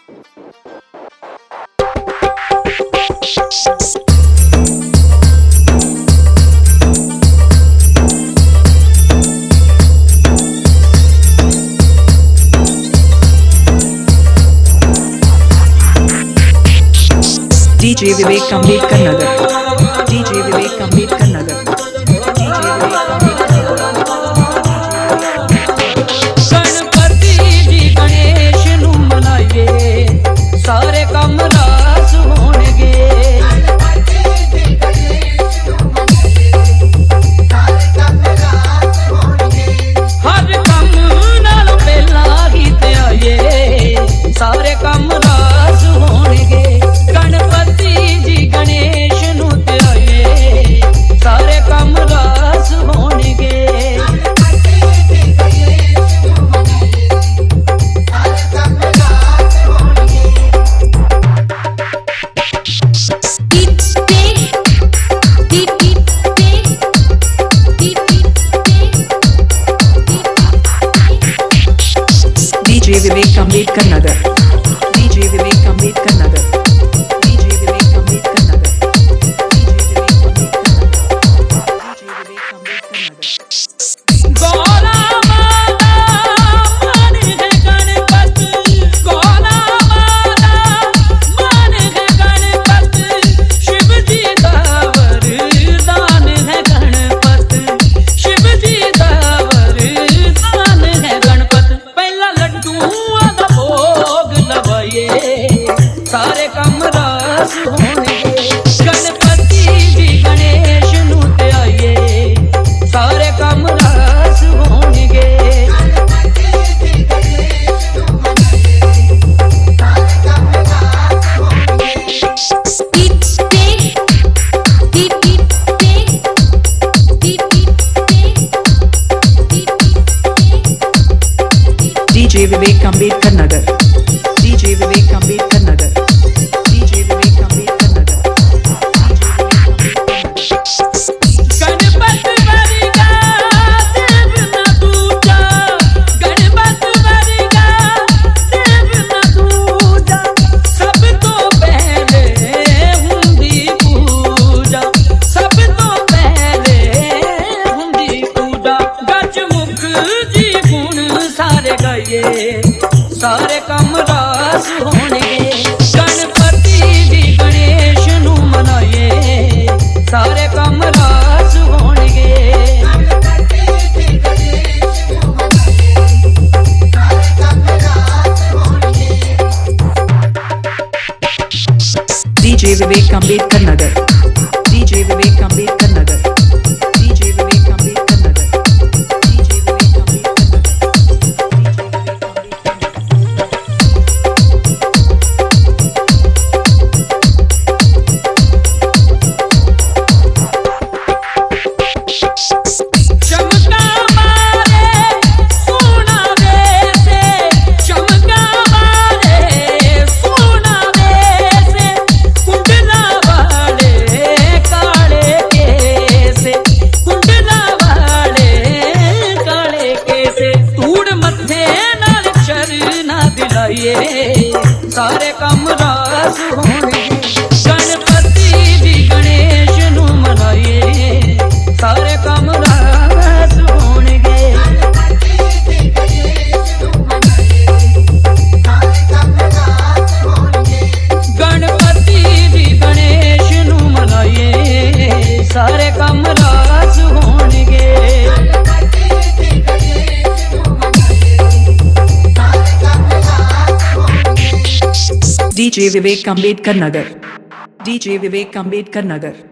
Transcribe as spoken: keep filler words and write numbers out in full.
DJ Vivek Ambedkar Nagar, DJ Vivek Ambedkar Nagar, DJ Vivek Ambedkar Ganpati ji Ganesh नू मनाइए सारे कम रास होणगे। हर कम नालों पहला ही ते आइए सारे कम रास होणगे। गणपति जी गणेश नू ते आइए सारे कम रास होणगे। DJ Vivek Ambedkar Nagar, DJ Vivek Ambedkar Nagar, DJ Vivek Ambedkar Nagar, DJ Vivek Ambedkar Nagar. Gaura माता मान है गणपति, गौरा माता मान है गणपति। शिव जी दा वरदान है गणपति, शिव जी दा वरदान है गणपति। पहला लड्डूआं दा भोग लवाइए सारे कम रास होणगे। गणपति जी गणेश नू ते आइए सारे कम रास होणगे। DJ Vivek Ambedkar Nagar, DJ Vivek Ambedkar Nagar, DJ Vivek Ambedkar Nagar, Ganpat वरगा देव न दूजा, गणपत वरगा देव न दूजा। सब तो पहले हुंदी पूजा, सब तो पहले हुंदी पूजा। गजमुख जी गुण सारे गाइए सारे कम रास होणगे। गणपति जी गणेश नू मनाइए सारे कम रास होणगे। DJ Vivek Ambedkar Nagar, DJ Vivek Ambedkar Nagar, DJ Vivek Ambedkar Nagar, DJ Vivek Ambedkar चमका मारे सोना वैसे, चमका मारे सोना वैसे। कुंडला वाले काले कैसे, कुंडला वाले काले कैसे। धूड़ मत्थे नाल चरना दिलाइए सारे कम रास होणगे। गणपति जी गणेश नू मनाइए सारे कम रास होणगे। गणपति जी गणेश नू मनाइए सारे कम रास होणगे। डीजे विवेक अम्बेडकर नगर, डीजे विवेक अम्बेडकर नगर।